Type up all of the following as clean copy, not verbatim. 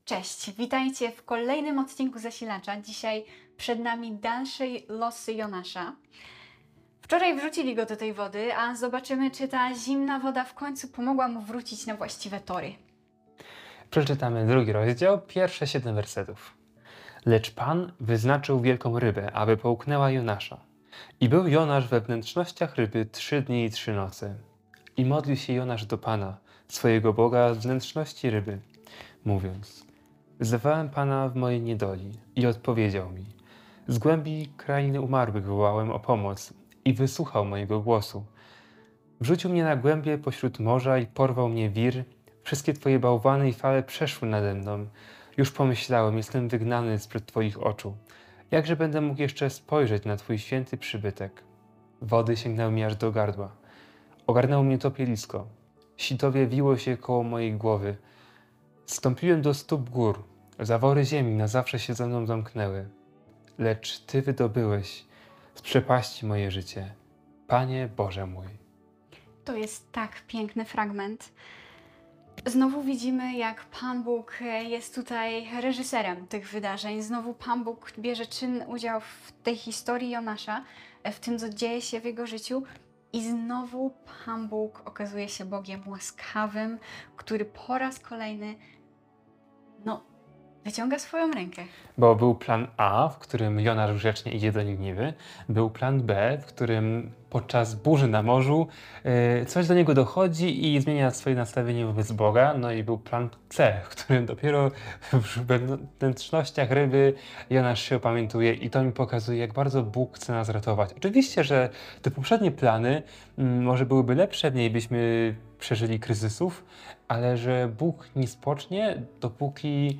Cześć, witajcie w kolejnym odcinku Zasilacza. Dzisiaj przed nami dalsze losy Jonasza. Wczoraj wrzucili go do tej wody, a zobaczymy, czy ta zimna woda w końcu pomogła mu wrócić na właściwe tory. Przeczytamy drugi rozdział, pierwsze 7 wersetów. Lecz Pan wyznaczył wielką rybę, aby połknęła Jonasza. I był Jonasz we wnętrznościach ryby 3 dni i 3 noce. I modlił się Jonasz do Pana, swojego Boga, z wnętrzności ryby, mówiąc: Wzywałem Pana w mojej niedoli i odpowiedział mi. Z głębi krainy umarłych wołałem o pomoc i wysłuchał mojego głosu. Wrzucił mnie na głębie pośród morza i porwał mnie wir. Wszystkie Twoje bałwany i fale przeszły nade mną. Już pomyślałem, jestem wygnany sprzed Twoich oczu. Jakże będę mógł jeszcze spojrzeć na Twój święty przybytek? Wody sięgnęły mi aż do gardła. Ogarnęło mnie topielisko. Sitowie wiło się koło mojej głowy. Zstąpiłem do stóp gór. Zawory ziemi na zawsze się ze mną zamknęły. Lecz Ty wydobyłeś z przepaści moje życie. Panie Boże mój. To jest tak piękny fragment. Znowu widzimy, jak Pan Bóg jest tutaj reżyserem tych wydarzeń. Znowu Pan Bóg bierze czynny udział w tej historii Jonasza, w tym, co dzieje się w jego życiu. I znowu Pan Bóg okazuje się Bogiem łaskawym, który po raz kolejny, wyciąga swoją rękę. Bo był plan A, w którym Jonasz grzecznie idzie do Niniwy, był plan B, w którym podczas burzy na morzu coś do niego dochodzi i zmienia swoje nastawienie wobec Boga, no i był plan C, w którym dopiero w wnętrznościach ryby Jonasz się opamiętuje i to mi pokazuje, jak bardzo Bóg chce nas ratować. Oczywiście, że te poprzednie plany może byłyby lepsze, mniej byśmy przeżyli kryzysów, ale że Bóg nie spocznie, dopóki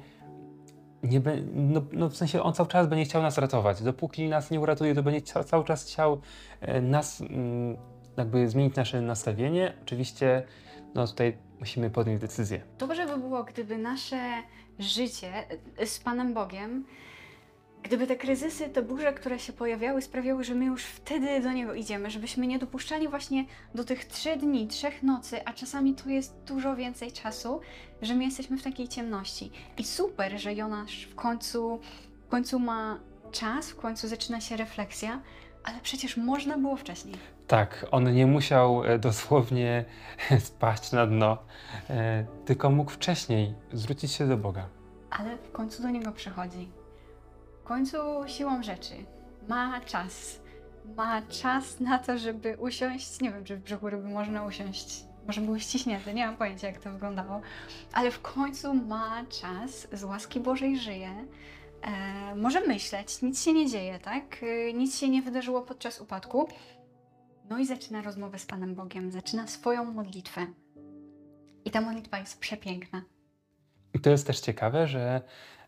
w sensie on cały czas będzie chciał nas ratować. Dopóki nas nie uratuje, to będzie cały czas chciał nas jakby zmienić nasze nastawienie. Oczywiście tutaj musimy podjąć decyzję. Dobrze by było, gdyby nasze życie z Panem Bogiem, gdyby te kryzysy, te burze, które się pojawiały, sprawiały, że my już wtedy do Niego idziemy, żebyśmy nie dopuszczali właśnie do tych 3 dni, 3 nocy, a czasami to jest dużo więcej czasu, że my jesteśmy w takiej ciemności. I super, że Jonasz w końcu ma czas, w końcu zaczyna się refleksja, ale przecież można było wcześniej. Tak, on nie musiał dosłownie spaść na dno, tylko mógł wcześniej zwrócić się do Boga. Ale w końcu do Niego przychodzi. W końcu siłą rzeczy ma czas. Ma czas na to, żeby usiąść. Nie wiem, czy w brzuchu ryby można usiąść. Może były ściśnięte, nie mam pojęcia, jak to wyglądało. Ale w końcu ma czas, z łaski Bożej żyje. Może myśleć, nic się nie dzieje, tak? Nic się nie wydarzyło podczas upadku. No i zaczyna rozmowę z Panem Bogiem, zaczyna swoją modlitwę. I ta modlitwa jest przepiękna. I to jest też ciekawe, że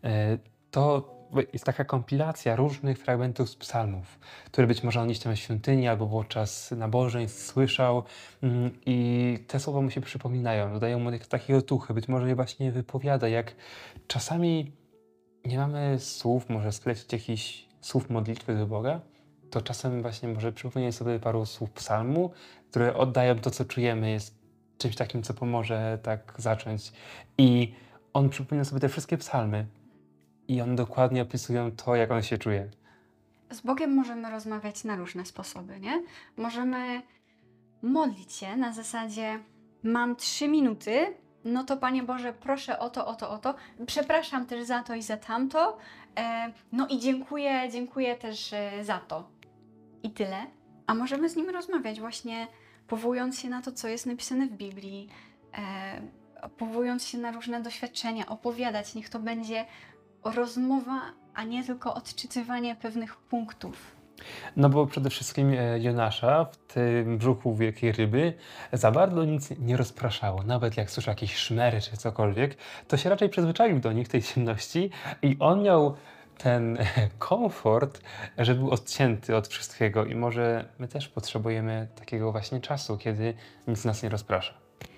to jest taka kompilacja różnych fragmentów z psalmów, które być może on gdzieś tam w świątyni albo podczas nabożeństw słyszał i te słowa mu się przypominają, dodają mu takiej otuchy, być może je właśnie wypowiada, jak czasami nie mamy słów, może sklecić jakichś słów modlitwy do Boga, to czasem właśnie może przypomnieć sobie paru słów psalmu, które oddają to, co czujemy, jest czymś takim, co pomoże tak zacząć. I on przypomina sobie te wszystkie psalmy i one dokładnie opisują to, jak on się czuje. Z Bogiem możemy rozmawiać na różne sposoby, nie? Możemy modlić się na zasadzie: mam 3 minuty, no to Panie Boże, proszę o to, o to, o to. Przepraszam też za to i za tamto. No i dziękuję też za to. I tyle. A możemy z Nim rozmawiać właśnie powołując się na to, co jest napisane w Biblii, powołując się na różne doświadczenia, opowiadać. Niech to będzie rozmowa, a nie tylko odczytywanie pewnych punktów. No bo przede wszystkim Jonasza w tym brzuchu wielkiej ryby za bardzo nic nie rozpraszało. Nawet jak słyszał jakieś szmery czy cokolwiek, to się raczej przyzwyczaił do nich, tej ciemności i on miał ten komfort, że był odcięty od wszystkiego i może my też potrzebujemy takiego właśnie czasu, kiedy nic nas nie rozprasza.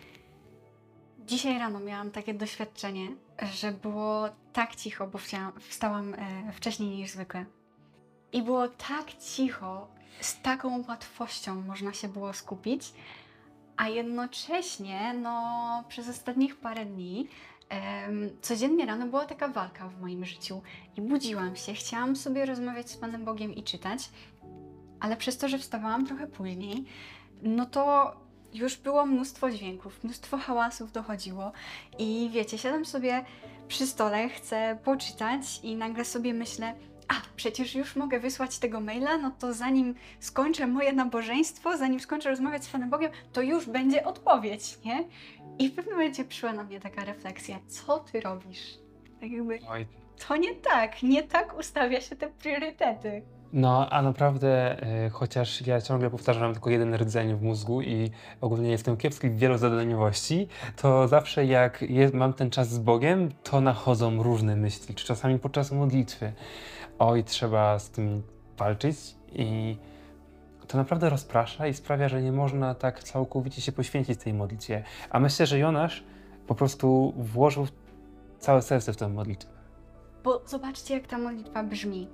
Dzisiaj rano miałam takie doświadczenie, że było tak cicho, bo wstałam wcześniej niż zwykle. I było tak cicho, z taką łatwością można się było skupić, a jednocześnie przez ostatnich parę dni Codziennie rano była taka walka w moim życiu i budziłam się, chciałam sobie rozmawiać z Panem Bogiem i czytać, ale przez to, że wstawałam trochę później, no to już było mnóstwo dźwięków, mnóstwo hałasów dochodziło i wiecie, siadam sobie przy stole, chcę poczytać i nagle sobie myślę, a przecież już mogę wysłać tego maila, no to zanim skończę moje nabożeństwo, zanim skończę rozmawiać z Panem Bogiem, to już będzie odpowiedź, nie? I w pewnym momencie przyszła na mnie taka refleksja, co ty robisz? Tak jakby, Oj. to nie tak ustawia się te priorytety. No, a naprawdę, chociaż ja ciągle powtarzam tylko jeden rdzeń w mózgu i ogólnie jestem kiepski w wielozadaniowości, to zawsze jak mam ten czas z Bogiem, to nachodzą różne myśli, czy czasami podczas modlitwy. Oj, trzeba z tym walczyć i to naprawdę rozprasza i sprawia, że nie można tak całkowicie się poświęcić tej modlitwie. A myślę, że Jonasz po prostu włożył całe serce w tę modlitwę. Bo zobaczcie, jak ta modlitwa brzmi.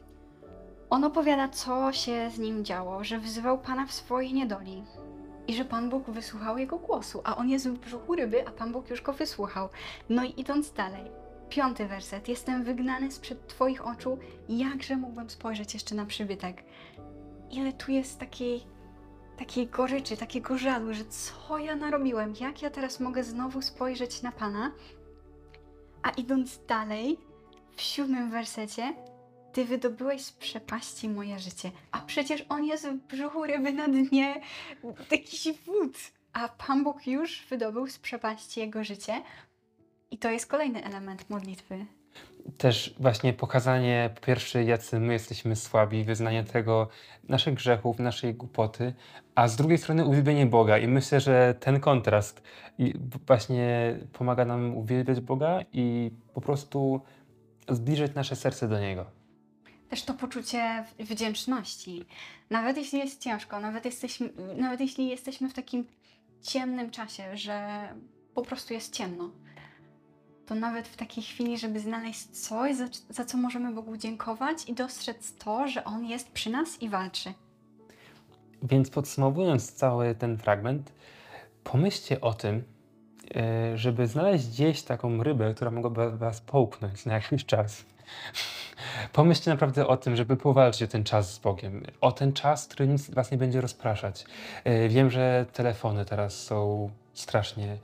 On opowiada, co się z nim działo, że wzywał Pana w swojej niedoli i że Pan Bóg wysłuchał jego głosu, a on jest w brzuchu ryby, a Pan Bóg już go wysłuchał. No i idąc dalej, 5. werset. Jestem wygnany sprzed Twoich oczu, jakże mógłbym spojrzeć jeszcze na przybytek. Ile tu jest takiej goryczy, takiego żalu, że co ja narobiłem, jak ja teraz mogę znowu spojrzeć na Pana? A idąc dalej, w 7. wersecie, Ty wydobyłeś z przepaści moje życie. A przecież on jest w brzuchu ryby na dnie jakichś wód. A Pan Bóg już wydobył z przepaści jego życie. I to jest kolejny element modlitwy. Też właśnie pokazanie, po pierwsze, jacy my jesteśmy słabi, wyznanie tego, naszych grzechów, naszej głupoty, a z drugiej strony uwielbienie Boga. I myślę, że ten kontrast właśnie pomaga nam uwielbiać Boga i po prostu zbliżyć nasze serce do Niego. Też to poczucie wdzięczności. Nawet jeśli jest ciężko, nawet jeśli jesteśmy w takim ciemnym czasie, że po prostu jest ciemno, to nawet w takiej chwili, żeby znaleźć coś, za co możemy Bogu dziękować i dostrzec to, że On jest przy nas i walczy. Więc podsumowując cały ten fragment, pomyślcie o tym, żeby znaleźć gdzieś taką rybę, która mogłaby was połknąć na jakiś czas. Pomyślcie naprawdę o tym, żeby powalczyć o ten czas z Bogiem, o ten czas, który nic was nie będzie rozpraszać. Wiem, że telefony teraz są strasznie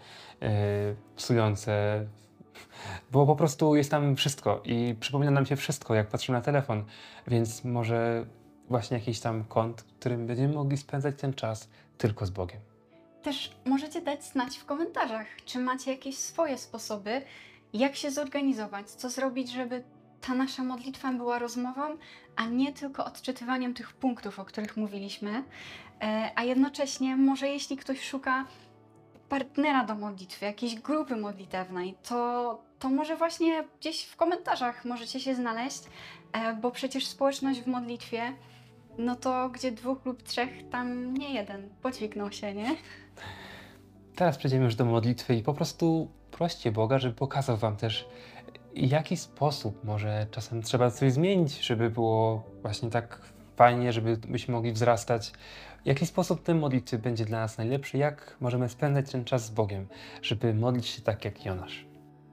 psujące, bo po prostu jest tam wszystko i przypomina nam się wszystko, jak patrzymy na telefon, więc może właśnie jakiś tam kąt, w którym będziemy mogli spędzać ten czas tylko z Bogiem. Też możecie dać znać w komentarzach, czy macie jakieś swoje sposoby, jak się zorganizować, co zrobić, żeby ta nasza modlitwa była rozmową, a nie tylko odczytywaniem tych punktów, o których mówiliśmy. A jednocześnie, może jeśli ktoś szuka partnera do modlitwy, jakiejś grupy modlitewnej, to może właśnie gdzieś w komentarzach możecie się znaleźć, bo przecież społeczność w modlitwie, no to gdzie 2 lub 3, tam nie jeden podźwignął się, nie? Teraz przejdziemy już do modlitwy i po prostu proście Boga, żeby pokazał wam też, w jaki sposób może czasem trzeba coś zmienić, żeby było właśnie tak fajnie, żebyśmy mogli wzrastać. W jaki sposób ten modlitwy będzie dla nas najlepszy, jak możemy spędzać ten czas z Bogiem, żeby modlić się tak jak Jonasz.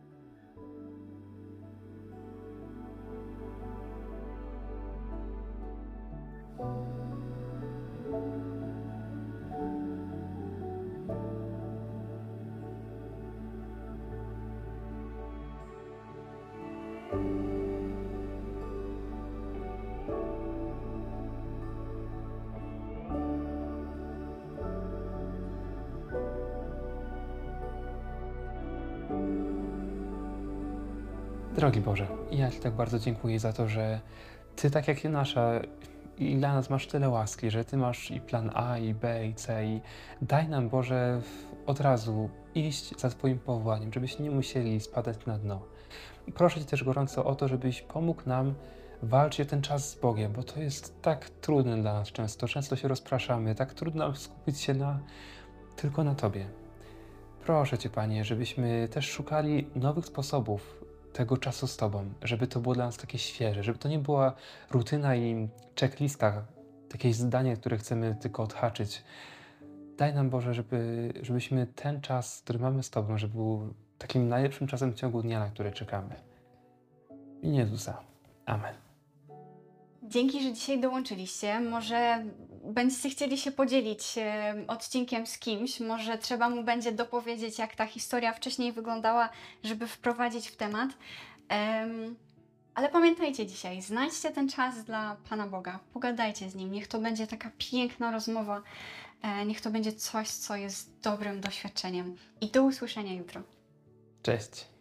Drogi Boże, ja Ci tak bardzo dziękuję za to, że Ty, tak jak Jonasza, i dla nas masz tyle łaski, że Ty masz i plan A, i B, i C, i daj nam, Boże, od razu iść za Twoim powołaniem, żebyśmy nie musieli spadać na dno. I proszę Cię też gorąco o to, żebyś pomógł nam walczyć o ten czas z Bogiem, bo to jest tak trudne dla nas często. Często się rozpraszamy, tak trudno nam skupić się tylko na Tobie. Proszę Cię, Panie, żebyśmy też szukali nowych sposobów tego czasu z Tobą, żeby to było dla nas takie świeże, żeby to nie była rutyna i checklista, jakieś zdanie, które chcemy tylko odhaczyć. Daj nam, Boże, żebyśmy ten czas, który mamy z Tobą, żeby był takim najlepszym czasem w ciągu dnia, na który czekamy. W imię Jezusa. Amen. Dzięki, że dzisiaj dołączyliście. Może będziecie chcieli się podzielić odcinkiem z kimś, może trzeba mu będzie dopowiedzieć, jak ta historia wcześniej wyglądała, żeby wprowadzić w temat. Ale pamiętajcie dzisiaj, znajdźcie ten czas dla Pana Boga, pogadajcie z Nim, niech to będzie taka piękna rozmowa, niech to będzie coś, co jest dobrym doświadczeniem. I do usłyszenia jutro. Cześć.